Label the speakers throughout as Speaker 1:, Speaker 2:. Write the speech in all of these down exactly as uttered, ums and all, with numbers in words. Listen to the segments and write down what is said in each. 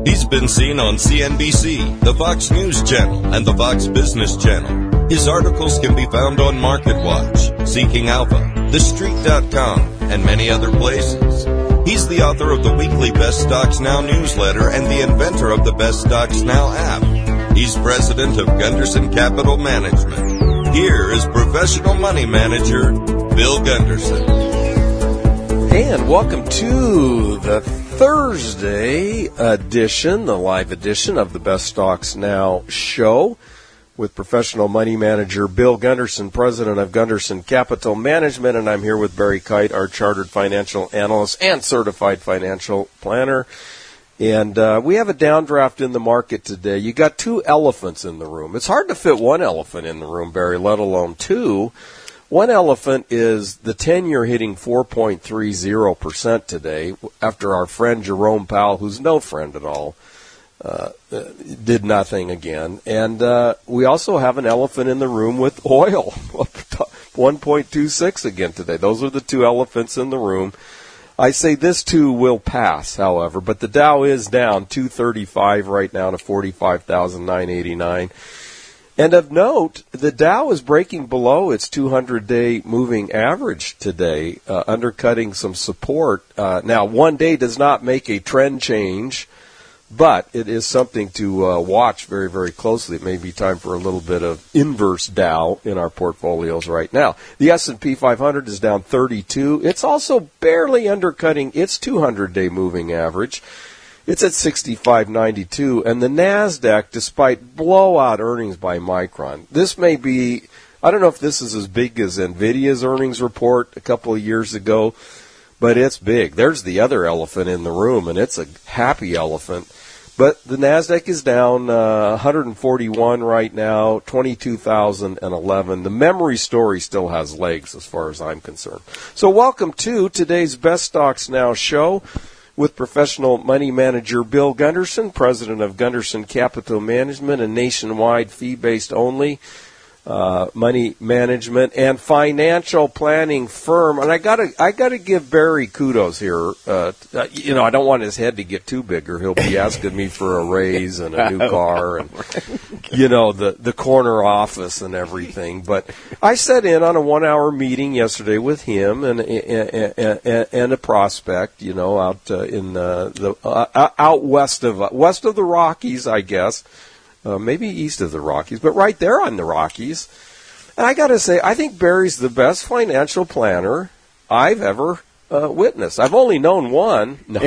Speaker 1: He's been seen on C N B C, the Fox News Channel, and the Fox Business Channel. His articles can be found on MarketWatch, Seeking Alpha, The Street dot com, and many other places. He's the author of the weekly Best Stocks Now newsletter and the inventor of the Best Stocks Now app. He's president of Gunderson Capital Management. Here is professional money manager, Bill Gunderson.
Speaker 2: And welcome to the Thursday edition, the live edition of the Best Stocks Now show with professional money manager Bill Gunderson, president of Gunderson Capital Management, and I'm here with Barry Kite, our chartered financial analyst and certified financial planner. And uh, we have a downdraft in the market today. You got two elephants in the room. It's hard to fit one elephant in the room, Barry, let alone two. One elephant is the ten-year hitting four point three zero percent today after our friend Jerome Powell, who's no friend at all, uh, did nothing again. And uh, we also have an elephant in the room with oil, one point two six again today. Those are the two elephants in the room. I say this too will pass, however, but the Dow is down two thirty-five right now to forty-five thousand nine hundred eighty-nine. And of note, the Dow is breaking below its two hundred day moving average today, uh, undercutting some support. Uh, now, one day does not make a trend change, but it is something to uh, watch very, very closely. It may be time for a little bit of inverse Dow in our portfolios right now. The S and P five hundred is down thirty-two. It's also barely undercutting its two hundred day moving average. It's at sixty-five ninety-two, and the NASDAQ, despite blowout earnings by Micron, this may be, I don't know if this is as big as NVIDIA's earnings report a couple of years ago, but it's big. There's the other elephant in the room, and it's a happy elephant. But the NASDAQ is down uh, one hundred forty-one right now, twenty-two thousand eleven. The memory story still has legs as far as I'm concerned. So welcome to today's Best Stocks Now show with professional money manager Bill Gunderson, president of Gunderson Capital Management, a nationwide fee-based only uh, money management and financial planning firm. And I gotta, I gotta give Barry kudos here. Uh, you know, I don't want his head to get too big, or he'll be asking me for a raise and a new car and, you know, the the corner office and everything. But I sat in on a one-hour meeting yesterday with him and and, and, and a prospect, you know, out uh, in uh, the uh, out west of uh, west of the Rockies, I guess. Uh, maybe east of the Rockies, but right there on the Rockies. And I got to say, I think Barry's the best financial planner I've ever uh, witnessed. I've only known one. No.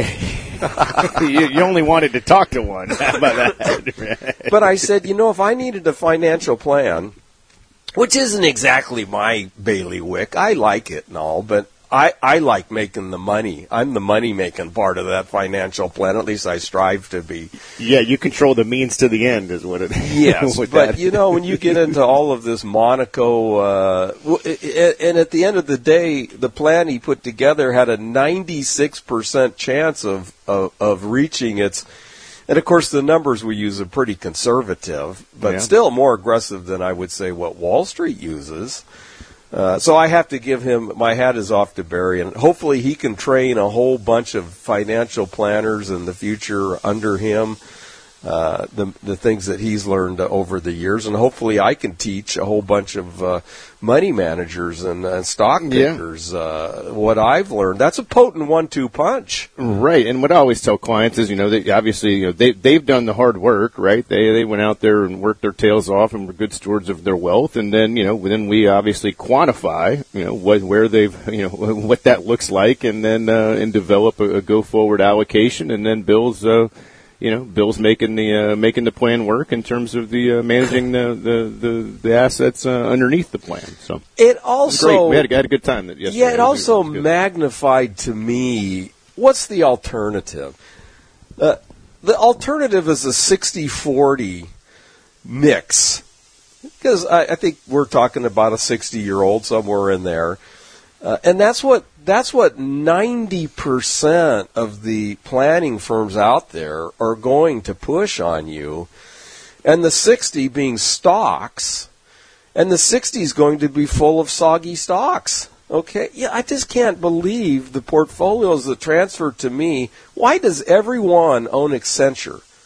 Speaker 3: you, you only wanted to talk to one. How about that?
Speaker 2: But I said, you know, if I needed a financial plan, which isn't exactly my bailiwick, I like it and all, but I, I like making the money. I'm the money-making part of that financial plan. At least I strive to be.
Speaker 3: Yeah, you control the means to the end is what it is.
Speaker 2: Yes, but, that. You know, when you get into all of this Monaco, uh, and at the end of the day, the plan he put together had a ninety-six percent chance of, of, of reaching its. And, of course, the numbers we use are pretty conservative, but yeah. Still more aggressive than I would say what Wall Street uses. Uh, so I have to give him, my hat is off to Barry, and hopefully he can train a whole bunch of financial planners in the future under him, uh, the the things that he's learned over the years, and hopefully I can teach a whole bunch of uh, money managers and uh, stock pickers yeah. uh, what I've learned. That's a potent one two punch.
Speaker 3: Right, and what I always tell clients is, you know, they, obviously, you know, they, they've done the hard work, right? They they went out there and worked their tails off and were good stewards of their wealth, and then, you know, then we obviously quantify, you know, what, where they've, you know, what that looks like, and then uh, and develop a, a go-forward allocation, and then Bill's, uh, you know, Bill's making the uh, making the plan work in terms of the uh, managing the, the, the, the assets uh, underneath the plan. So
Speaker 2: it also
Speaker 3: it we had a, had a good time yesterday.
Speaker 2: Yeah, it, it also it magnified to me what's the alternative. Uh, the alternative is a sixty forty mix, because I, I think we're talking about a sixty-year-old somewhere in there, uh, and that's what. That's what ninety percent of the planning firms out there are going to push on you. And the sixty being stocks, and the sixty is going to be full of soggy stocks. Okay? Yeah, I just can't believe the portfolios that transfer to me. Why does everyone own Accenture?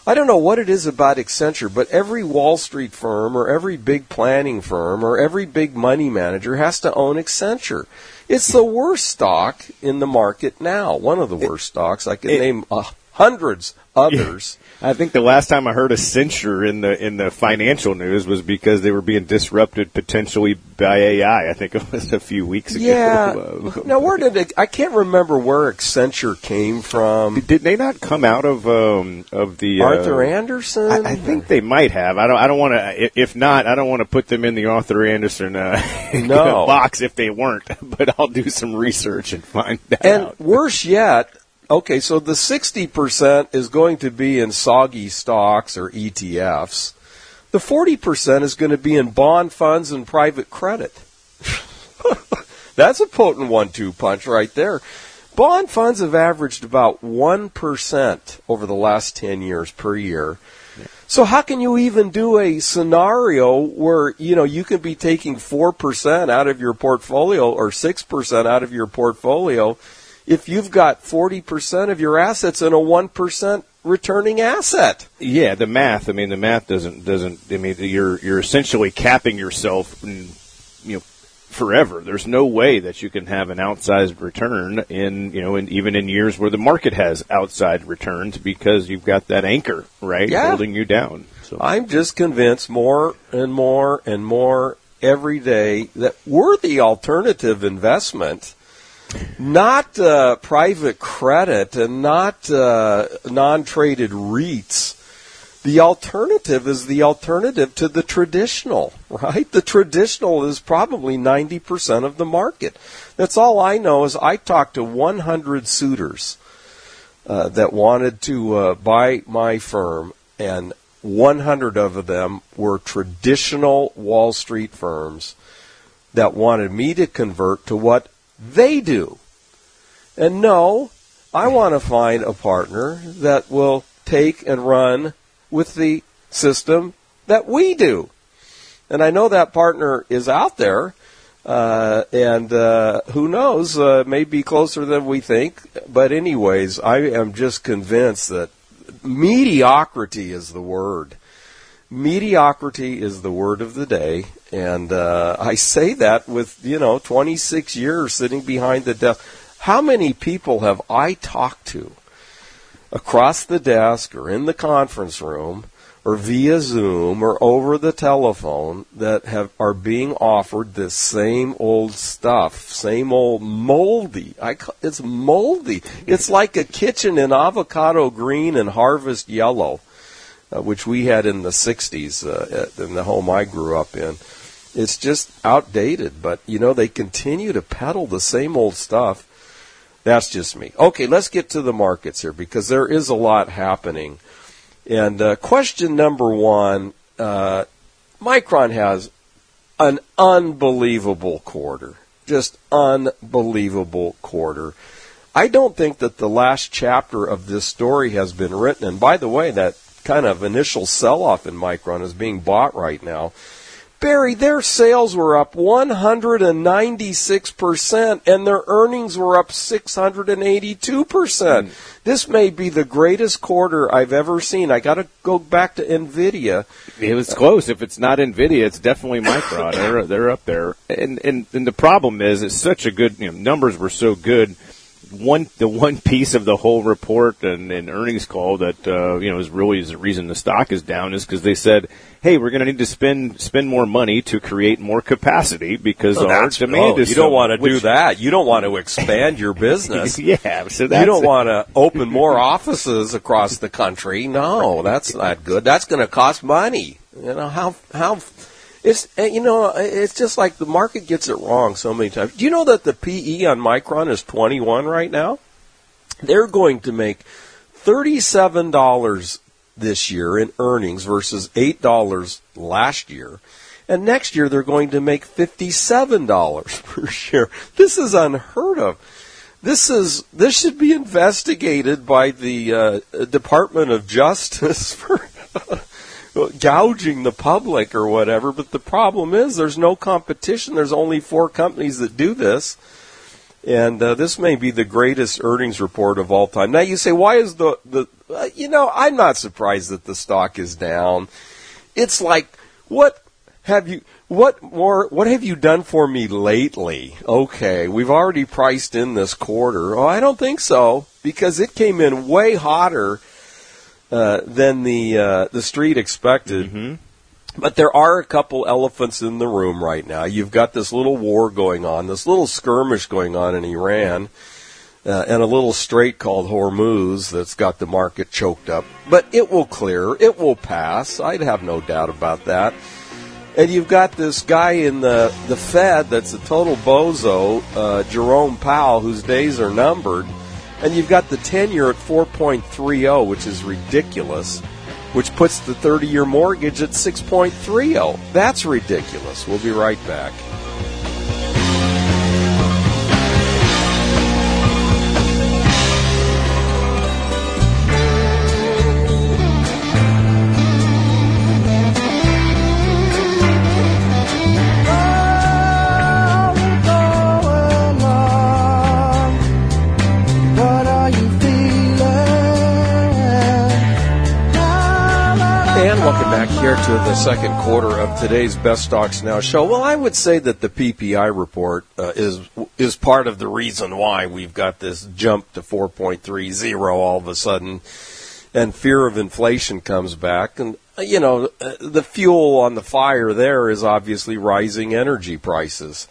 Speaker 2: I don't know what it is about Accenture, but every Wall Street firm or every big planning firm or every big money manager has to own Accenture. It's the worst stock in the market now. One of the worst stocks. I can it, name uh, hundreds others.
Speaker 3: Yeah. I think the last time I heard Accenture in the in the financial news was because they were being disrupted potentially by A I. I think it was a few weeks ago.
Speaker 2: Yeah. Now, where did it? I can't remember where Accenture came from.
Speaker 3: Did, did they not come out of um, of the
Speaker 2: Arthur
Speaker 3: uh,
Speaker 2: Anderson?
Speaker 3: I, I think they might have. I don't. I don't want to. If not, I don't want to put them in the Arthur Anderson uh,
Speaker 2: no.
Speaker 3: box if they weren't. But I'll do some research and find that
Speaker 2: and
Speaker 3: out.
Speaker 2: And worse yet. Okay, so the sixty percent is going to be in soggy stocks or E T Fs. The forty percent is going to be in bond funds and private credit. That's a potent one two punch right there. Bond funds have averaged about one percent over the last ten years per year. Yeah. So how can you even do a scenario where, you know, you can be taking four percent out of your portfolio or six percent out of your portfolio if you've got forty percent of your assets in a one percent returning asset?
Speaker 3: Yeah, the math. I mean, the math doesn't doesn't. I mean, you're you're essentially capping yourself, in, you know, forever. There's no way that you can have an outsized return in, you know, in, even in years where the market has outsized returns because you've got that anchor, right,
Speaker 2: yeah.
Speaker 3: holding you down. So
Speaker 2: I'm just convinced more and more and more every day that we're the alternative investment. Not uh, private credit and not uh, non-traded REITs. The alternative is the alternative to the traditional, right? The traditional is probably ninety percent of the market. That's all I know is I talked to one hundred suitors uh, that wanted to uh, buy my firm, and one hundred of them were traditional Wall Street firms that wanted me to convert to what they do. And no, I want to find a partner that will take and run with the system that we do. And I know that partner is out there, uh, and uh, who knows, uh, may be closer than we think. But anyways, I am just convinced that mediocrity is the word. Mediocrity is the word of the day, and uh, I say that with, you know, twenty-six years sitting behind the desk. How many people have I talked to across the desk or in the conference room or via Zoom or over the telephone that have are being offered this same old stuff, same old moldy? I, it's moldy. It's like a kitchen in avocado green and harvest yellow. Uh, which we had in the sixties uh, in the home I grew up in. It's just outdated, but, you know, they continue to peddle the same old stuff. That's just me. Okay, let's get to the markets here because there is a lot happening. And uh, question number one, uh, Micron has an unbelievable quarter, just unbelievable quarter. I don't think that the last chapter of this story has been written. And by the way, that kind of initial sell-off in Micron is being bought right now. Barry, their sales were up one hundred ninety-six percent and their earnings were up six hundred eighty-two percent. Mm. This may be the greatest quarter I've ever seen. I got to go back to NVIDIA.
Speaker 3: It was close. If it's not NVIDIA, it's definitely Micron. they're, they're up there. And, and, and the problem is it's such a good, you know, numbers were so good. One, the one piece of the whole report and, and earnings call that uh, you know is really is the reason the stock is down is because they said, "Hey, we're going to need to spend spend more money to create more capacity because
Speaker 2: well,
Speaker 3: our demand
Speaker 2: oh,
Speaker 3: is."
Speaker 2: You don't
Speaker 3: so,
Speaker 2: want to
Speaker 3: which,
Speaker 2: do that. You don't want to expand your business.
Speaker 3: yeah, so that's
Speaker 2: you don't
Speaker 3: it.
Speaker 2: want to open more offices across the country. No, that's not good. That's going to cost money. You know how how. It's, you know, it's just like the market gets it wrong so many times. Do you know that the P E on Micron is twenty-one right now? They're going to make thirty-seven dollars this year in earnings versus eight dollars last year. And next year they're going to make fifty-seven dollars per share. This is unheard of. This is this should be investigated by the uh, Department of Justice for gouging the public or whatever, but the problem is there's no competition. There's only four companies that do this. And uh, this may be the greatest earnings report of all time. Now you say, why is the, the uh, you know, I'm not surprised that the stock is down. It's like, what have you, what more, what have you done for me lately? Okay, we've already priced in this quarter. Oh, I don't think so, because it came in way hotter uh, than the uh, the street expected.
Speaker 3: Mm-hmm.
Speaker 2: But there are a couple elephants in the room right now. You've got this little war going on, this little skirmish going on in Iran, uh, and a little strait called Hormuz that's got the market choked up. But it will clear. It will pass. I'd have no doubt about that. And you've got this guy in the, the Fed that's a total bozo, uh, Jerome Powell, whose days are numbered. And you've got the ten-year at four point three oh, which is ridiculous, which puts the thirty-year mortgage at six point three oh. That's ridiculous. We'll be right back. Welcome back here to the second quarter of today's Best Stocks Now show. Well, I would say that the P P I report uh, is is part of the reason why we've got this jump to four point three oh all of a sudden, and fear of inflation comes back. And, you know, the fuel on the fire there is obviously rising energy prices.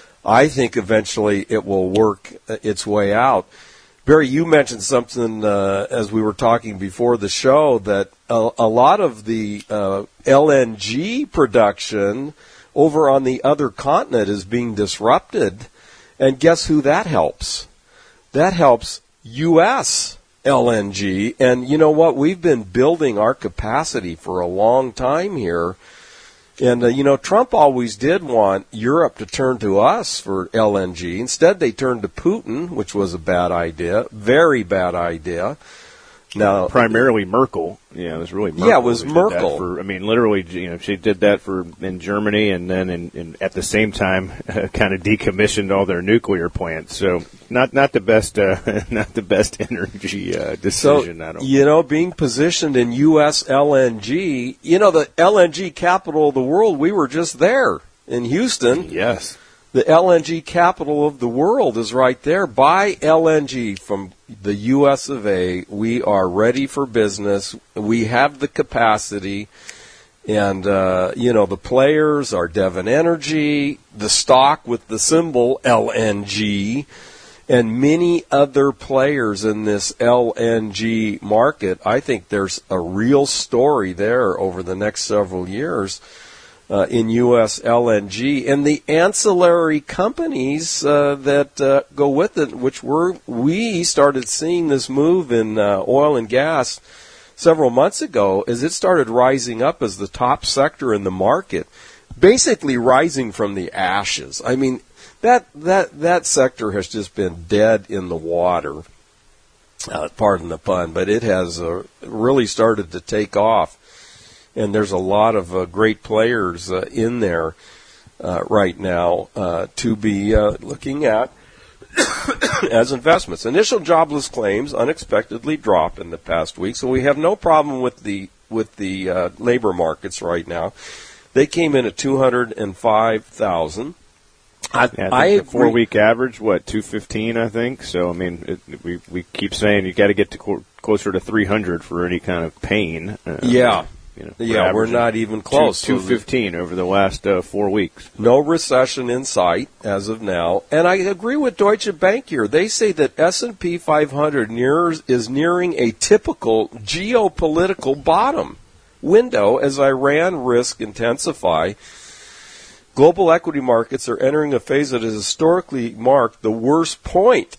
Speaker 2: I think eventually it will work its way out. Barry, you mentioned something uh, as we were talking before the show that a, a lot of the uh, L N G production over on the other continent is being disrupted. And guess who that helps? That helps U S L N G. And you know what? We've been building our capacity for a long time here. And, uh, you know, Trump always did want Europe to turn to us for L N G. Instead, they turned to Putin, which was a bad idea, very bad idea. Now,
Speaker 3: primarily Merkel. Yeah, it was really Merkel.
Speaker 2: Yeah, it was Merkel.
Speaker 3: For, I mean, literally, you know, she did that for in Germany, and then in, in, at the same time, uh, kind of decommissioned all their nuclear plants. So, not not the best, uh, not the best energy uh, decision.
Speaker 2: So,
Speaker 3: I don't.
Speaker 2: You know, being positioned in U S L N G, you know, the L N G capital of the world. We were just there in Houston.
Speaker 3: Yes.
Speaker 2: The L N G capital of the world is right there. Buy L N G from the U S of A. We are ready for business. We have the capacity. And, uh, you know, the players are Devon Energy, the stock with the symbol L N G, and many other players in this L N G market. I think there's a real story there over the next several years. Uh, in U S L N G and the ancillary companies uh, that uh, go with it, which were we started seeing this move in uh, oil and gas several months ago, as it started rising up as the top sector in the market, basically rising from the ashes. I mean, that that that sector has just been dead in the water. Uh, pardon the pun, but it has uh, really started to take off. And there's a lot of uh, great players uh, in there uh, right now uh, to be uh, looking at as investments. Initial jobless claims unexpectedly dropped in the past week, so we have no problem with the with the uh, labor markets right now. They came in at two hundred five thousand.
Speaker 3: I, yeah, I, I the four-week average, what, two fifteen, I think. So, I mean, it, we we keep saying you got to get to co- closer to three hundred for any kind of pain. Uh,
Speaker 2: yeah.
Speaker 3: You know,
Speaker 2: yeah, we're not even close.
Speaker 3: two fifteen over the last uh, four weeks.
Speaker 2: No recession in sight as of now. And I agree with Deutsche Bank here. They say that S and P five hundred nears, is nearing a typical geopolitical bottom window as Iran risk intensify. Global equity markets are entering a phase that has historically marked the worst point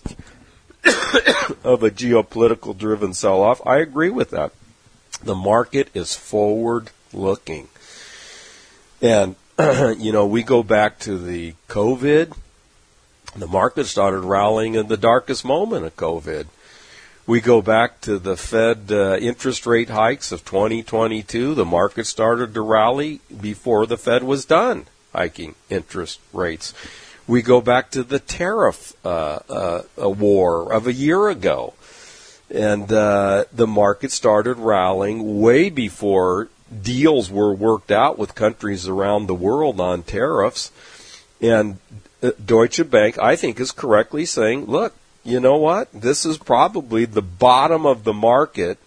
Speaker 2: of a geopolitical-driven sell-off. I agree with that. The market is forward-looking. And, you know, we go back to the COVID. The market started rallying in the darkest moment of COVID. We go back to the Fed uh, interest rate hikes of twenty twenty-two. The market started to rally before the Fed was done hiking interest rates. We go back to the tariff uh, uh, a war of a year ago. And uh, the market started rallying way before deals were worked out with countries around the world on tariffs. And uh, Deutsche Bank, I think, is correctly saying, look, you know what? This is probably the bottom of the market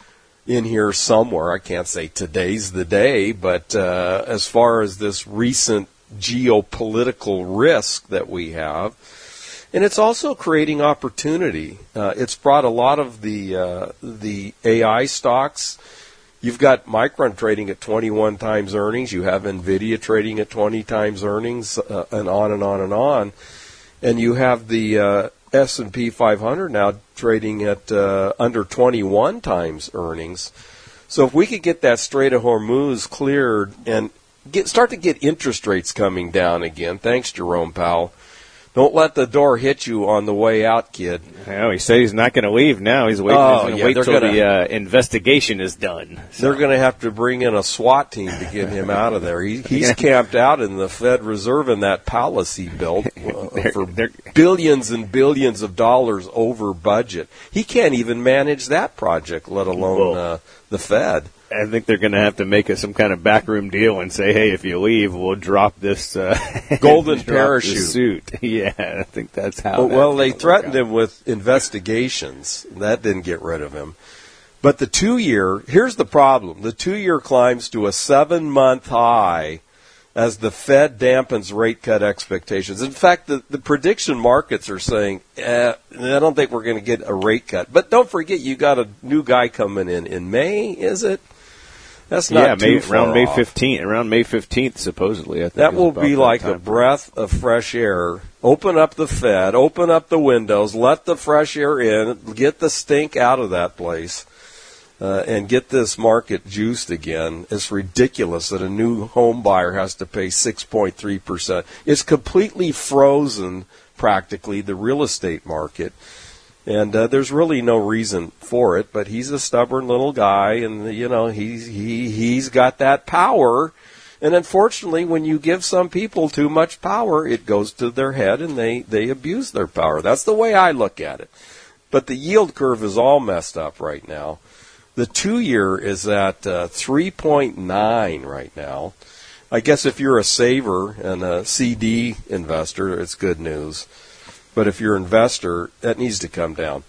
Speaker 2: in here somewhere. I can't say today's the day, but uh, as far as this recent geopolitical risk that we have, and it's also creating opportunity. Uh, it's brought a lot of the uh, the A I stocks. You've got Micron trading at twenty-one times earnings. You have NVIDIA trading at twenty times earnings, uh, and on and on and on. And you have the uh, S and P five hundred now trading at uh, under twenty-one times earnings. So if we could get that Strait of Hormuz cleared and get start to get interest rates coming down again, thanks, Jerome Powell. Don't let the door hit you on the way out, kid.
Speaker 3: No, he said he's not going to leave now. He's waiting.
Speaker 2: Oh,
Speaker 3: he's going to
Speaker 2: yeah,
Speaker 3: wait
Speaker 2: they're
Speaker 3: till
Speaker 2: gonna,
Speaker 3: the uh, investigation is done. So.
Speaker 2: They're going to have to bring in a SWAT team to get him out of there. He, he's camped out in the Fed Reserve in that palace he built uh,
Speaker 3: they're,
Speaker 2: for
Speaker 3: they're,
Speaker 2: billions and billions of dollars over budget. He can't even manage that project, let alone uh, the Fed.
Speaker 3: I think they're going to have to make a, some kind of backroom deal and say, hey, if you leave, we'll drop this uh,
Speaker 2: golden
Speaker 3: drop
Speaker 2: parachute
Speaker 3: this suit. Yeah, I think that's how.
Speaker 2: Well,
Speaker 3: that's
Speaker 2: well they threatened him with investigations. That didn't get rid of him. But the two-year, here's the problem. The two-year climbs to a seven-month high as the Fed dampens rate cut expectations. In fact, the, the prediction markets are saying, eh, I don't think we're going to get a rate cut. But don't forget, you got a new guy coming in in May, is it? That's not
Speaker 3: yeah,
Speaker 2: too
Speaker 3: May,
Speaker 2: far
Speaker 3: around May
Speaker 2: off.
Speaker 3: fifteenth. Around May fifteenth, supposedly. I think
Speaker 2: That
Speaker 3: is
Speaker 2: will
Speaker 3: about
Speaker 2: be
Speaker 3: that
Speaker 2: like
Speaker 3: time.
Speaker 2: a breath of fresh air. Open up the Fed, open up the windows, let the fresh air in, get the stink out of that place, uh, and get this market juiced again. It's ridiculous that a new home buyer has to pay six point three percent. It's completely frozen, practically, the real estate market. And uh, there's really no reason for it, but he's a stubborn little guy, and you know he's he he's got that power. And unfortunately, when you give some people too much power, it goes to their head, and they they abuse their power. That's the way I look at it. But the yield curve is all messed up right now. The two-year is at uh, three point nine right now. I guess if you're a saver and a C D investor, it's good news. But if you're an investor, that needs to come down.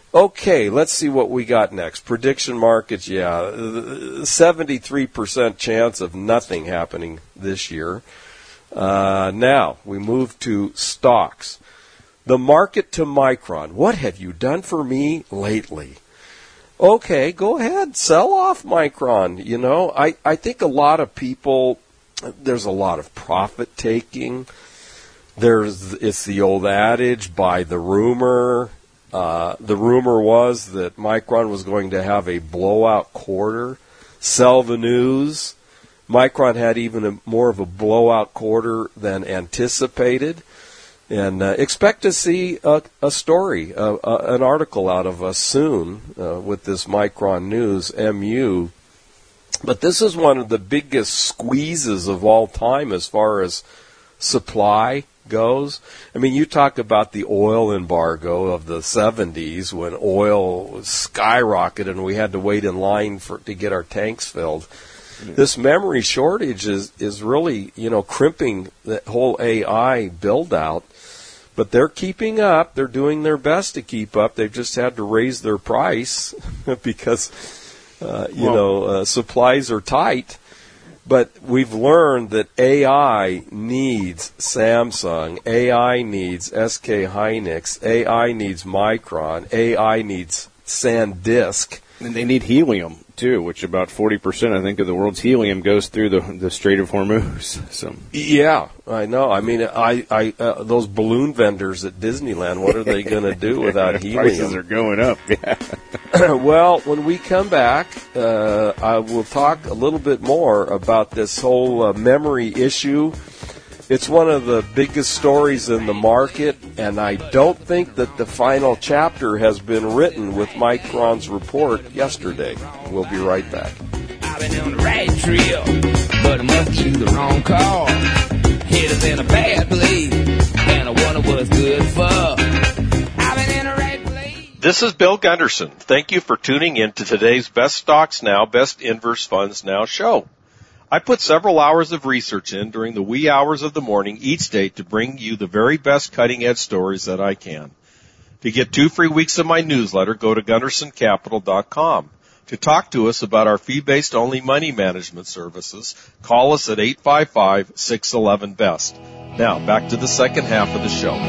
Speaker 2: Okay, let's see what we got next. Prediction markets, yeah, seventy-three percent chance of nothing happening this year. Uh, now, we move to stocks. The market to Micron. What have you done for me lately? Okay, go ahead, sell off Micron. You know, I, I think a lot of people, there's a lot of profit taking. There's, it's the old adage, buy the rumor. Uh, the rumor was that Micron was going to have a blowout quarter. Sell the news. Micron had even a, more of a blowout quarter than anticipated. And uh, expect to see a, a story, a, a, an article out of us soon uh, with this Micron news, M U. But this is one of the biggest squeezes of all time as far as supply goes. I mean, you talk about the oil embargo of the seventies when oil skyrocketed and we had to wait in line for to get our tanks filled. Mm-hmm. This memory shortage is, is really, you know, crimping the whole A I build out. But they're keeping up. They're doing their best to keep up. They've just had to raise their price because, uh, you well, know, uh, supplies are tight. But we've learned that A I needs Samsung, A I needs S K Hynix, A I needs Micron, A I needs SanDisk.
Speaker 3: And they need helium, too, which about forty percent, I think, of the world's helium goes through the the Strait of Hormuz. So.
Speaker 2: Yeah, I know. I mean, I, I uh, those balloon vendors at Disneyland, what are they going to do without helium?
Speaker 3: Prices are going up, yeah.
Speaker 2: Well, when we come back, uh, I will talk a little bit more about this whole uh, memory issue. It's one of the biggest stories in the market, and I don't think that the final chapter has been written with Micron's report yesterday. We'll be right back.
Speaker 4: I've been on the right trail, but I must choose the wrong call. Headed in a bad place. and I wonder what's good for. I've been in a right place.
Speaker 5: This is Bill Gunderson. Thank you for tuning in to today's Best Stocks Now, Best Inverse Funds Now show. I put several hours of research in during the wee hours of the morning each day to bring you the very best cutting-edge stories that I can. To get two free weeks of my newsletter, go to gunderson capital dot com. To talk to us about our fee-based only money management services, call us at eight five five, six one one, B E S T. Now, back to the second half of the show.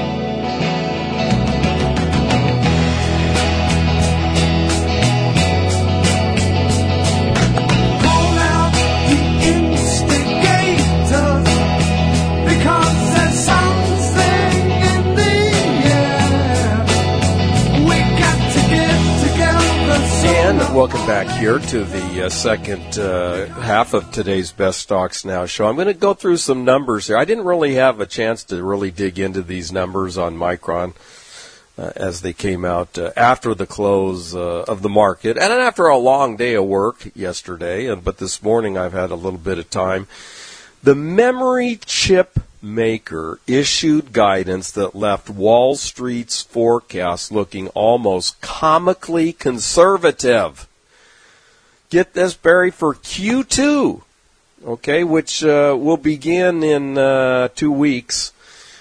Speaker 2: Welcome back here to the uh, second uh, half of today's Best Stocks Now show. I'm going to go through some numbers here. I didn't really have a chance to really dig into these numbers on Micron uh, as they came out uh, after the close uh, of the market and after a long day of work yesterday. And, but this morning I've had a little bit of time. The memory chip maker issued guidance that left Wall Street's forecast looking almost comically conservative. Get this, Barry, for Q two, okay, which uh, will begin in uh, two weeks.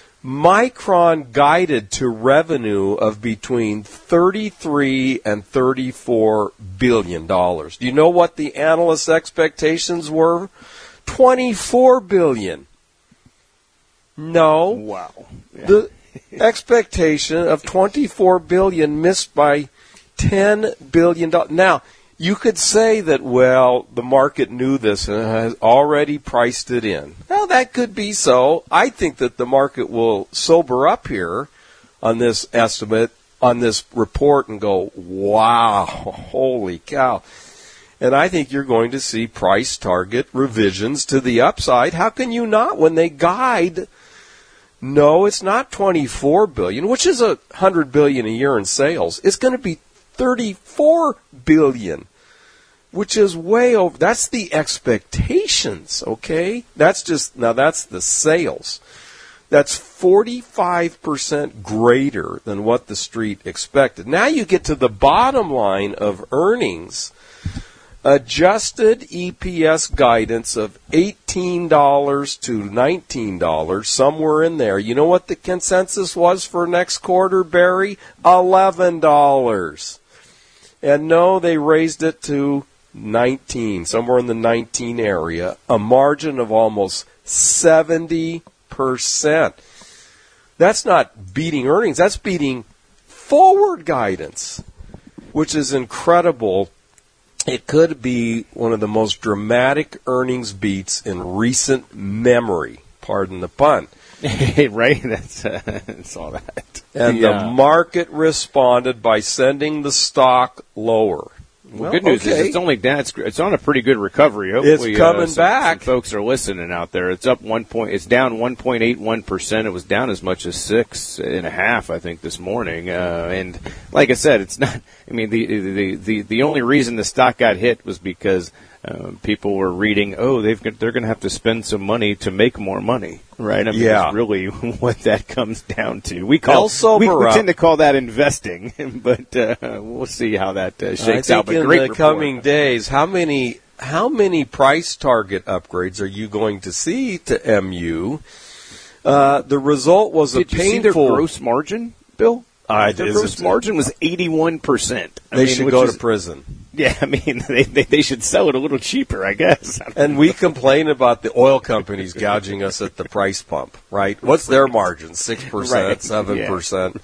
Speaker 2: Micron guided to revenue of between thirty-three and thirty-four billion dollars. Do you know what the analysts' expectations were? twenty-four billion dollars. No.
Speaker 3: Wow. Yeah.
Speaker 2: The expectation of twenty-four billion dollars missed by ten billion dollars. Now, you could say that, well, the market knew this and has already priced it in. Well, that could be so. I think that the market will sober up here on this estimate, on this report, and go, wow, holy cow. And I think you're going to see price target revisions to the upside. How can you not when they guide? No, it's not twenty-four billion dollars, which is a one hundred billion dollars a year in sales. It's going to be thirty-four billion dollars, which is way over. That's the expectations, okay? That's just, now that's the sales. That's forty-five percent greater than what the street expected. Now you get to the bottom line of earnings. Adjusted E P S guidance of eighteen dollars to nineteen dollars, somewhere in there. You know what the consensus was for next quarter, Barry? eleven dollars. And no, they raised it to nineteen, somewhere in the nineteen area, a margin of almost seventy percent. That's not beating earnings, that's beating forward guidance, which is incredible. It could be one of the most dramatic earnings beats in recent memory. Pardon the pun.
Speaker 3: Right? That's, uh, that's all that.
Speaker 2: And
Speaker 3: yeah.
Speaker 2: the market responded by sending the stock lower.
Speaker 3: Well,
Speaker 2: Well,
Speaker 3: good news
Speaker 2: okay.
Speaker 3: is it's only down. It's, it's on a pretty good recovery. Hopefully,
Speaker 2: It's coming
Speaker 3: uh, some,
Speaker 2: back.
Speaker 3: Some folks are listening out there. It's up one point. It's down one point eight one percent. It was down as much as six and a half, I think, this morning. Uh, and like I said, it's not. I mean, the the the the only reason the stock got hit was because uh, people were reading, oh, they've got, they're going to have to spend some money to make more money, right? I mean,
Speaker 2: Yeah.
Speaker 3: that's really what that comes down to. We call
Speaker 2: They'll sober
Speaker 3: we, we
Speaker 2: up.
Speaker 3: tend to call that investing, but uh, we'll see how that uh, shakes
Speaker 2: I think
Speaker 3: out. But
Speaker 2: in
Speaker 3: great
Speaker 2: the
Speaker 3: report.
Speaker 2: coming days, how many how many price target upgrades are you going to see to M U? Uh, the result was
Speaker 3: Did
Speaker 2: a
Speaker 3: you see
Speaker 2: painful
Speaker 3: their gross margin, Bill?
Speaker 2: I
Speaker 3: Their
Speaker 2: is
Speaker 3: gross
Speaker 2: it-
Speaker 3: margin was eighty-one percent.
Speaker 2: They should go to prison.
Speaker 3: Yeah, I mean, they, they they should sell it a little cheaper, I guess.
Speaker 2: And we complain about the oil companies gouging us at the price pump, right? What's their margin? Six percent,
Speaker 3: Right.
Speaker 2: seven percent.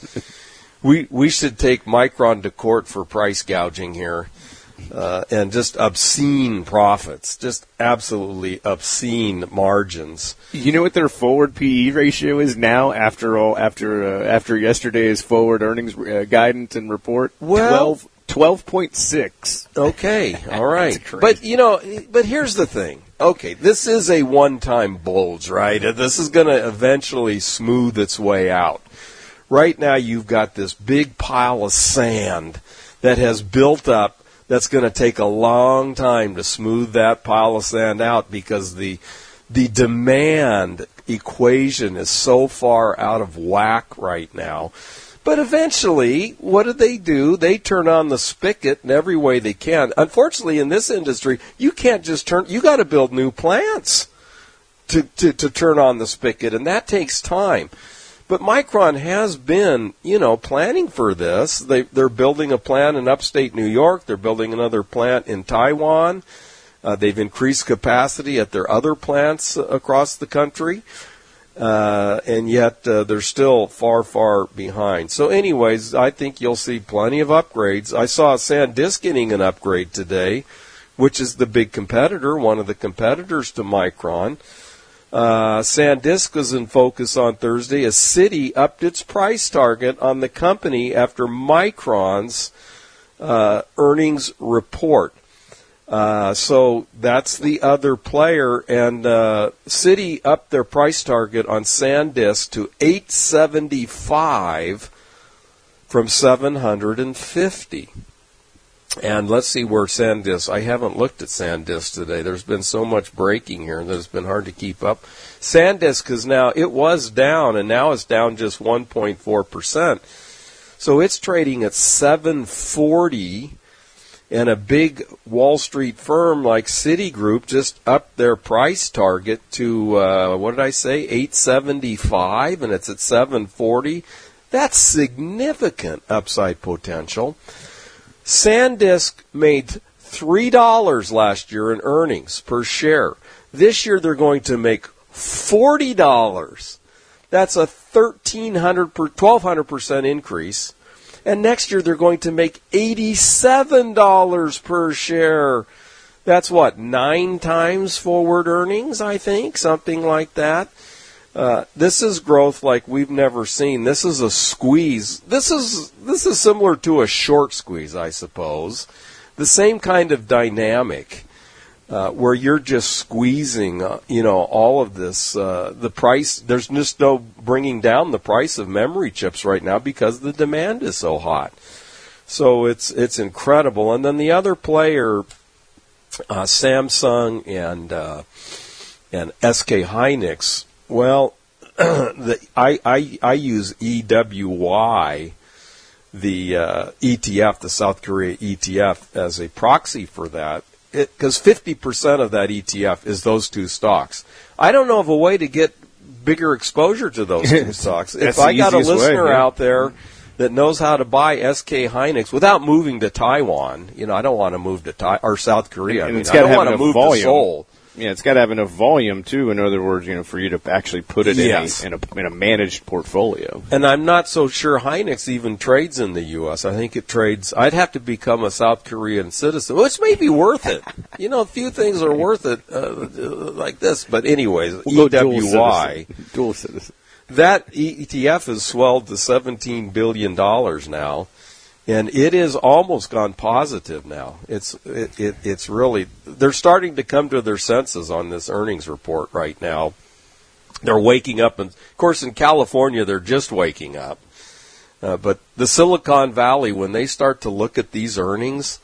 Speaker 2: We we should take Micron to court for price gouging here, uh, and just obscene profits, just absolutely obscene margins.
Speaker 3: You know what their forward P E ratio is now after all after uh, after yesterday's forward earnings uh, guidance and report?
Speaker 2: Well-
Speaker 3: twelve point six.
Speaker 2: Okay, all right.
Speaker 3: That's crazy.
Speaker 2: But, you know, but here's the thing. Okay, this is a one-time bulge, right? This is going to eventually smooth its way out. Right now you've got this big pile of sand that has built up that's going to take a long time to smooth that pile of sand out because the the demand equation is so far out of whack right now. But eventually, what do they do? They turn on the spigot in every way they can. Unfortunately, in this industry, you can't just turn, you got to build new plants to, to, to turn on the spigot, and that takes time. But Micron has been, you know, planning for this. They, they're building a plant in upstate New York. They're building another plant in Taiwan. Uh, they've increased capacity at their other plants across the country. Uh, and yet uh, they're still far, far behind. So anyways, I think you'll see plenty of upgrades. I saw SanDisk getting an upgrade today, which is the big competitor, one of the competitors to Micron. Uh, SanDisk was in focus on Thursday as Citi upped its price target on the company after Micron's uh, earnings report. Uh, so that's the other player, and uh, Citi upped their price target on SanDisk to eight seventy-five from seven hundred fifty. And let's see where SanDisk. I haven't looked at SanDisk today. There's been so much breaking here that it's been hard to keep up. SanDisk is now, it was down, and now it's down just one point four percent. So it's trading at seven forty. And a big Wall Street firm like Citigroup just upped their price target to, uh, what did I say, eight seventy-five, and it's at seven forty. That's significant upside potential. SanDisk made three dollars last year in earnings per share. This year they're going to make forty dollars. That's a thirteen hundred per, twelve hundred percent increase. And next year they're going to make eighty-seven dollars per share. That's what, nine times forward earnings, I think, something like that. Uh, this is growth like we've never seen. This is a squeeze. This is this is similar to a short squeeze, I suppose. The same kind of dynamic uh, where you're just squeezing, uh, you know, all of this. Uh, the price, there's just no bringing down the price of memory chips right now because the demand is so hot. So it's it's incredible. And then the other player, uh, Samsung and uh, and S K Hynix. Well, the, I, I I use E W Y, the uh, E T F, the South Korea E T F, as a proxy for that, because fifty percent of that E T F is those two stocks. I don't know of a way to get bigger exposure to those two stocks. If I got a listener
Speaker 3: way, yeah.
Speaker 2: out there that knows how to buy S K Hynix without moving to Taiwan, you know, I don't want to move to Tai or South Korea.
Speaker 3: And, and
Speaker 2: I mean,
Speaker 3: it's
Speaker 2: I
Speaker 3: gotta
Speaker 2: don't
Speaker 3: have
Speaker 2: want to
Speaker 3: enough
Speaker 2: move
Speaker 3: volume.
Speaker 2: to Seoul.
Speaker 3: Yeah, it's got to have enough volume too. In other words, you know, for you to actually put it
Speaker 2: yes.
Speaker 3: in, a, in a in a managed portfolio.
Speaker 2: And I'm not so sure Hynix even trades in the U S. I think it trades. I'd have to become a South Korean citizen, which may be worth it. You know, a few things are worth it, uh, like this. But anyways,
Speaker 3: We'll
Speaker 2: E W Y,
Speaker 3: dual citizen. Dual citizen.
Speaker 2: that E T F has swelled to seventeen billion dollars now. And it is almost gone positive now. It's it, it it's really, they're starting to come to their senses on this earnings report right now. They're waking up, and of course in California they're just waking up. Uh, but the Silicon Valley, when they start to look at these earnings,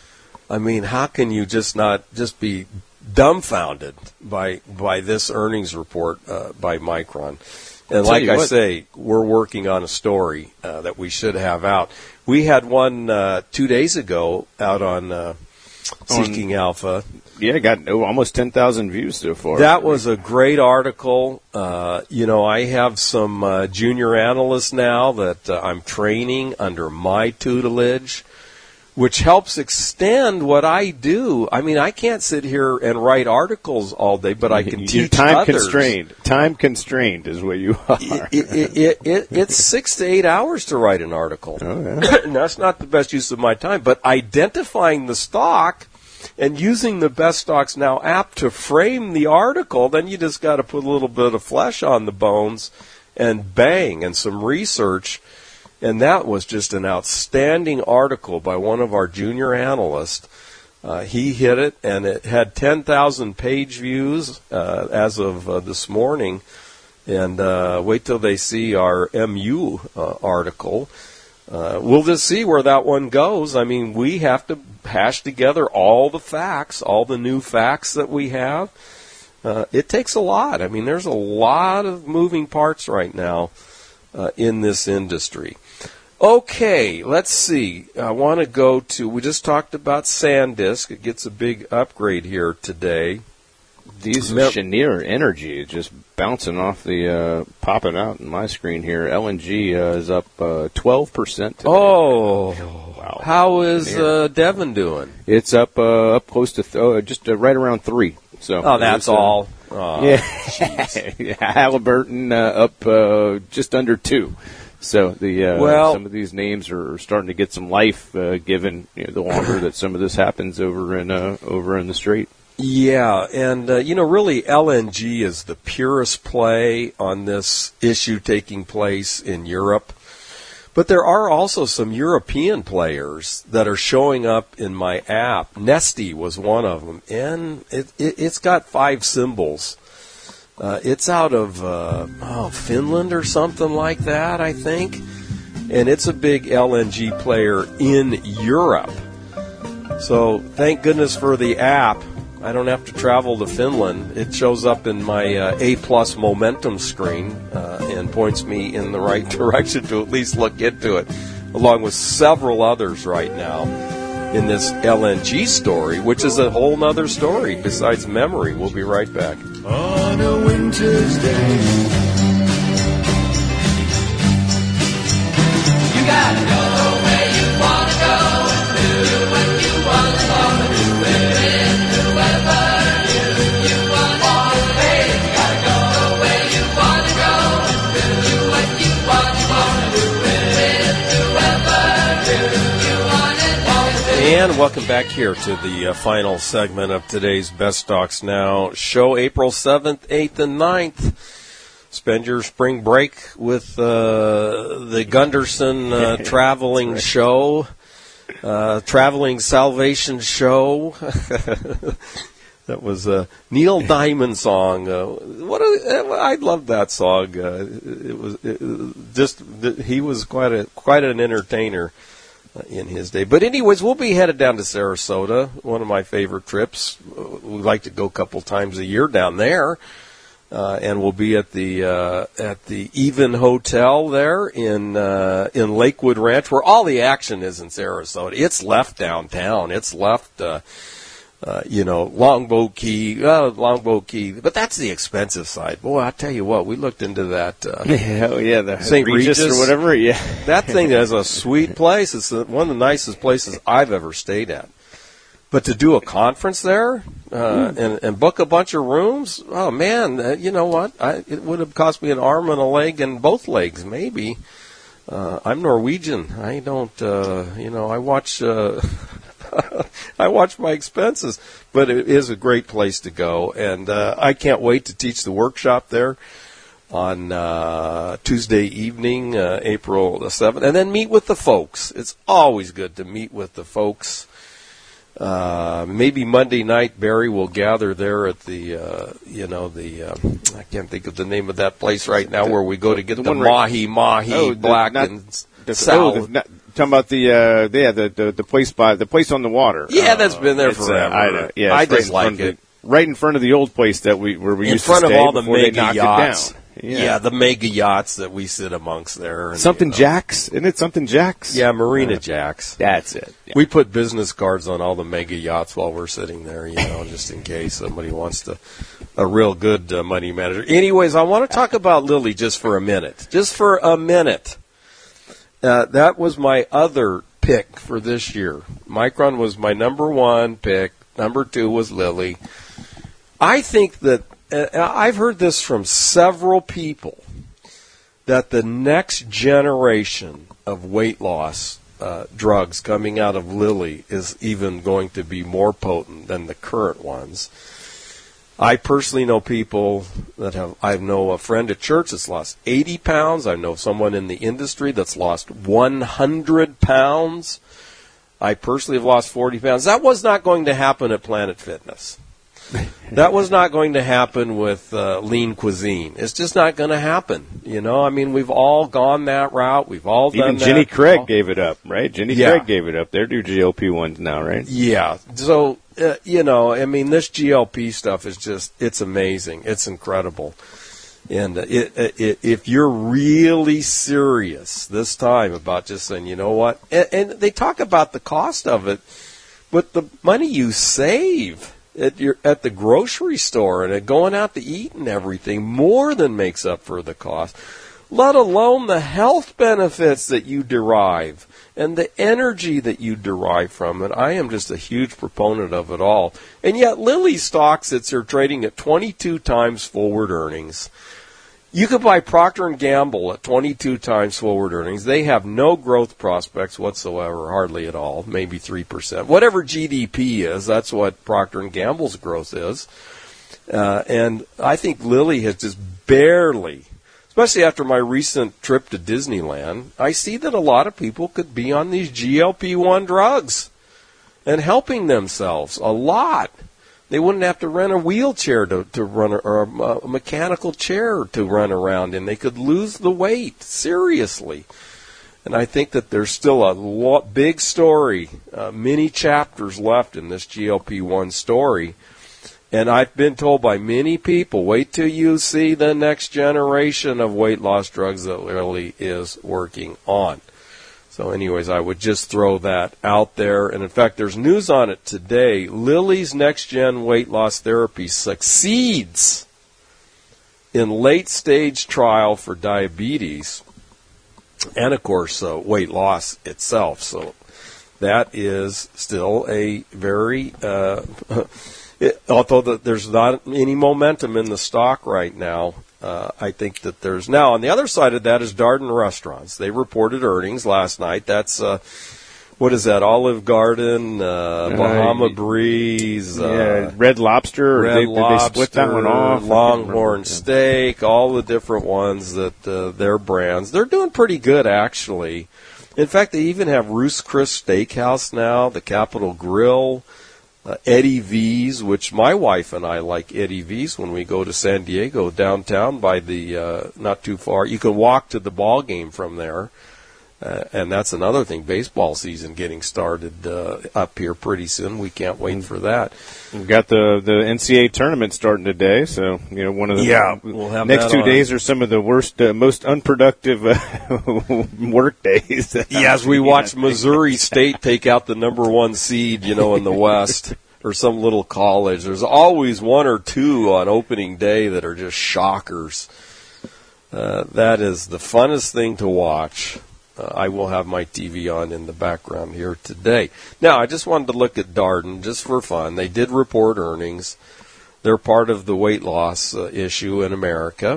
Speaker 2: I mean, how can you just not just be dumbfounded by by this earnings report uh, by Micron? And like I what. say, we're working on a story uh, that we should have out. We had one uh, two days ago out on uh, Seeking on, Alpha.
Speaker 3: Yeah, got oh, almost ten thousand views so far.
Speaker 2: That was a great article. Uh, you know, I have some uh, junior analysts now that uh, I'm training under my tutelage, which helps extend what I do. I mean, I can't sit here and write articles all day, but I can
Speaker 3: You're
Speaker 2: teach
Speaker 3: time
Speaker 2: others.
Speaker 3: constrained. Time constrained is what you are.
Speaker 2: It, it, it, it, it's six to eight hours to write an article.
Speaker 3: Oh, yeah.
Speaker 2: And that's not the best use of my time. But identifying the stock and using the Best Stocks Now app to frame the article, then you just got to put a little bit of flesh on the bones and bang, and some research. And that was just an outstanding article by one of our junior analysts. Uh, he hit it, and it had ten thousand page views uh, as of uh, this morning. And uh, wait till they see our M U uh, article. Uh, we'll just see where that one goes. I mean, we have to hash together all the facts, all the new facts that we have. Uh, it takes a lot. I mean, there's a lot of moving parts right now uh, in this industry. Okay, let's see. I want to go to, we just talked about SanDisk. It gets a big upgrade here today.
Speaker 3: These
Speaker 2: Mem-
Speaker 3: Cheniere Energy just bouncing off the, uh, popping out in my screen here. L N G uh, is up uh, twelve percent today.
Speaker 2: Oh,
Speaker 3: wow.
Speaker 2: How is uh, Devon doing?
Speaker 3: It's up uh, up close to, th- uh, just uh, right around three. So
Speaker 2: Oh, that's
Speaker 3: uh,
Speaker 2: all? Oh,
Speaker 3: yeah. yeah. Halliburton uh, up uh, just under two. So the uh,
Speaker 2: well,
Speaker 3: some of these names are starting to get some life, uh, given you know, the longer that some of this happens over in uh, over in the Strait.
Speaker 2: Yeah, and uh, you know, really, L N G is the purest play on this issue taking place in Europe. But there are also some European players that are showing up in my app. Neste was one of them, and it, it, it's got five symbols. Uh, it's out of uh, oh, Finland or something like that, I think. And it's a big L N G player in Europe. So thank goodness for the app. I don't have to travel to Finland. It shows up in my uh, A-plus momentum screen uh, and points me in the right direction to at least look into it, along with several others right now in this L N G story, which is a whole nother story besides memory. We'll be right back.
Speaker 6: On a winter's day,
Speaker 4: You gotta go where you wanna go and do what you wanna wanna do with whoever you you wanna be. You gotta go where you wanna go and do what you wanna wanna do with whoever you you wanna wanna be.
Speaker 2: And welcome back here to the uh, final segment of today's Best Stocks Now show, April seventh, eighth, and ninth. Spend your spring break with uh, the Gunderson uh, traveling right. show, uh, traveling salvation show. That was a Neil Diamond song. Uh, what a, I love that song. Uh, it was it, just he was quite a quite an entertainer in his day. But anyways, we'll be headed down to Sarasota, one of my favorite trips. We like to go a couple times a year down there. Uh, and we'll be at the uh, at the Even Hotel there in uh, in Lakewood Ranch, where all the action is in Sarasota. It's left downtown. It's left, uh, uh, you know, Longboat Key, uh, Longboat Key. But that's the expensive side. Boy, I tell you what, we looked into that. Uh,
Speaker 3: yeah, oh yeah, the
Speaker 2: Saint Regis,
Speaker 3: Regis or whatever. Yeah,
Speaker 2: that thing is a sweet place. It's one of the nicest places I've ever stayed at. But to do a conference there uh, and, and book a bunch of rooms, oh, man, uh, you know what? I, it would have cost me an arm and a leg and both legs, maybe. Uh, I'm Norwegian. I don't, uh, you know, I watch uh, I watch my expenses. But it is a great place to go. And uh, I can't wait to teach the workshop there on uh, Tuesday evening, uh, April the seventh, and then meet with the folks. It's always good to meet with the folks. Uh, maybe Monday night, Barry will gather there at the, uh, you know, the, uh, I can't think of the name of that place right now where we go to get the, the mahi, mahi,
Speaker 3: oh,
Speaker 2: black
Speaker 3: the, not,
Speaker 2: and
Speaker 3: the,
Speaker 2: south.
Speaker 3: Oh, the, not, talking about the, uh, yeah, the, the, the place by, the place on the water.
Speaker 2: Yeah,
Speaker 3: uh,
Speaker 2: that's been there forever.
Speaker 3: Uh, I know. Yeah,
Speaker 2: I
Speaker 3: just
Speaker 2: right like it.
Speaker 3: The, right in front of the old place that we, where we
Speaker 2: in
Speaker 3: used
Speaker 2: front
Speaker 3: to stay
Speaker 2: of all the
Speaker 3: before they
Speaker 2: mega
Speaker 3: knocked
Speaker 2: yachts.
Speaker 3: it down.
Speaker 2: Yeah.
Speaker 3: Yeah.
Speaker 2: yeah, the mega yachts that we sit amongst there. And,
Speaker 3: something
Speaker 2: you know.
Speaker 3: Jacks? Isn't it something Jacks?
Speaker 2: Yeah, Marina
Speaker 3: uh,
Speaker 2: Jacks.
Speaker 3: That's it. Yeah.
Speaker 2: We put business cards on all the mega yachts while we're sitting there, you know, just in case somebody wants to, a real good uh, money manager. Anyways, I want to talk about Lilly just for a minute. Just for a minute. Uh, that was my other pick for this year. Micron was my number one pick. Number two was Lilly. I think that, uh, I've heard this from several people, that the next generation of weight loss uh, drugs coming out of Lilly is even going to be more potent than the current ones. I personally know people that have, I know a friend at church that's lost eighty pounds. I know someone in the industry that's lost one hundred pounds. I personally have lost forty pounds. That was not going to happen at Planet Fitness. That was not going to happen with uh, lean cuisine. It's just not going to happen. You know, I mean, we've all gone that route. We've all done
Speaker 3: Even
Speaker 2: that.
Speaker 3: Jenny Craig
Speaker 2: all-
Speaker 3: gave it up, right? Jenny
Speaker 2: Yeah.
Speaker 3: Craig gave it up. They're do G L P ones now, right?
Speaker 2: Yeah. So, uh, you know, I mean, this G L P stuff is just, it's amazing. It's incredible. And uh, it, it, it, if you're really serious this time about just saying, you know what, and, and they talk about the cost of it, but the money you save at your at the grocery store and at going out to eat and everything more than makes up for the cost, let alone the health benefits that you derive and the energy that you derive from it. I am just a huge proponent of it all. And yet Lilly stock sits here trading at twenty-two times forward earnings. You could buy Procter and Gamble at twenty-two times forward earnings. They have no growth prospects whatsoever, hardly at all, maybe three percent. Whatever G D P is, that's what Procter and Gamble's growth is. Uh, and I think Lilly has just barely, especially after my recent trip to Disneyland, I see that a lot of people could be on these G L P one drugs and helping themselves a lot. They wouldn't have to rent a wheelchair to, to run, or a, a mechanical chair to run around in. They could lose the weight, seriously. And I think that there's still a lot, big story, uh, many chapters left in this G L P one story. And I've been told by many people, wait till you see the next generation of weight loss drugs that Lilly is working on. So anyways, I would just throw that out there. And in fact, there's news on it today. Lilly's next-gen weight loss therapy succeeds in late-stage trial for diabetes and, of course, uh, weight loss itself. So that is still a very, uh, it, although the, there's not any momentum in the stock right now, Uh, I think that there's now on the other side of that is Darden Restaurants. They reported earnings last night. That's uh, what is that? Olive Garden, uh, Bahama
Speaker 3: Uh,
Speaker 2: Breeze, uh,
Speaker 3: yeah, Red Lobster.
Speaker 2: Red
Speaker 3: they,
Speaker 2: Lobster,
Speaker 3: did they split that one off? I can't
Speaker 2: Longhorn
Speaker 3: remember.
Speaker 2: Steak, all the different ones that uh, their brands. They're doing pretty good actually. In fact, they even have Ruth's Chris Steakhouse now, the Capitol Grill. Uh, Eddie V's, which my wife and I like Eddie V's when we go to San Diego downtown by the, uh, not too far. You can walk to the ball game from there. Uh, and that's another thing, baseball season getting started uh, up here pretty soon. We can't wait for that.
Speaker 3: We've got the, the N C A A tournament starting today, so you know one of the
Speaker 2: Yeah, we'll have
Speaker 3: next
Speaker 2: that
Speaker 3: two
Speaker 2: on.
Speaker 3: days are some of the worst, uh, most unproductive uh, work days.
Speaker 2: Yeah, as we watch Missouri State take out the number one seed, you know, in the West, or some little college. There's always one or two on opening day that are just shockers. Uh, that is the funnest thing to watch. Uh, I will have my T V on in the background here today. Now, I just wanted to look at Darden just for fun. They did report earnings. They're part of the weight loss uh, issue in America,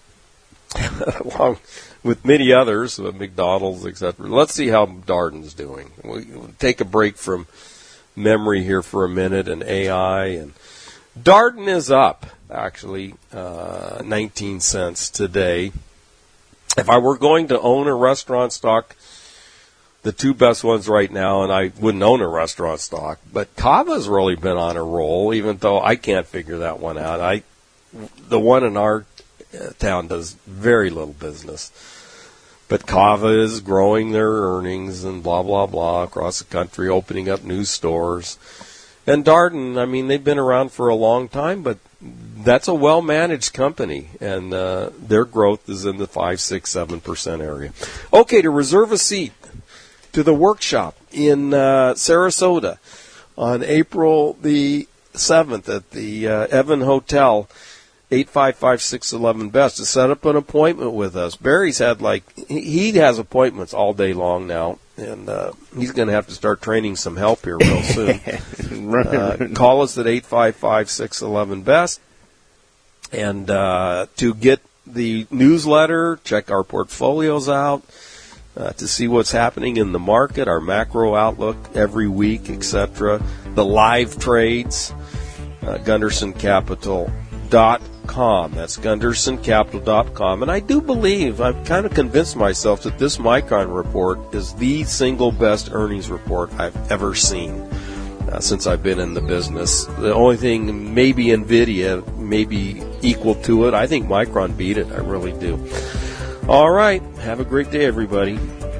Speaker 2: along with many others, uh, McDonald's, et cetera. Let's see how Darden's doing. We we'll take a break from memory here for a minute and A I. And Darden is up, actually, uh, nineteen cents today. If I were going to own a restaurant stock, the two best ones right now, and I wouldn't own a restaurant stock, but Cava's really been on a roll, even though I can't figure that one out. I, the one in our town does very little business. But Cava is growing their earnings and blah, blah, blah across the country, opening up new stores. And Darden, I mean, they've been around for a long time, but that's a well-managed company, and uh, their growth is in the five, six, seven percent area. Okay, to reserve a seat to the workshop in uh, Sarasota on April the seventh at the uh, Evan Hotel, eight five five, six one one, B E S T, to set up an appointment with us. Barry's had like, he has appointments all day long now, and uh, he's going to have to start training some help here real soon. uh, call us at eight five five, six one one, B E S T. And uh, to get the newsletter, check our portfolios out, uh, to see what's happening in the market, our macro outlook every week, et cetera. The live trades, uh, Gunderson Capital dot com. That's Gunderson Capital dot com. And I do believe, I've kind of convinced myself that this Micron report is the single best earnings report I've ever seen. uh, since I've been in the business. The only thing, maybe NVIDIA, maybe equal to it. I think Micron beat it. I really do. All right. Have a great day, everybody.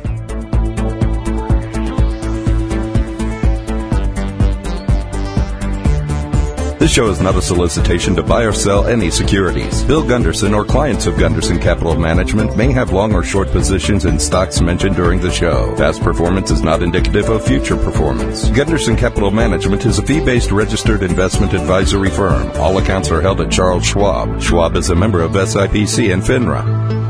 Speaker 1: This show is not a solicitation to buy or sell any securities. Bill Gunderson or clients of Gunderson Capital Management may have long or short positions in stocks mentioned during the show. Past performance is not indicative of future performance. Gunderson Capital Management is a fee-based registered investment advisory firm. All accounts are held at Charles Schwab. Schwab is a member of S I P C and FINRA.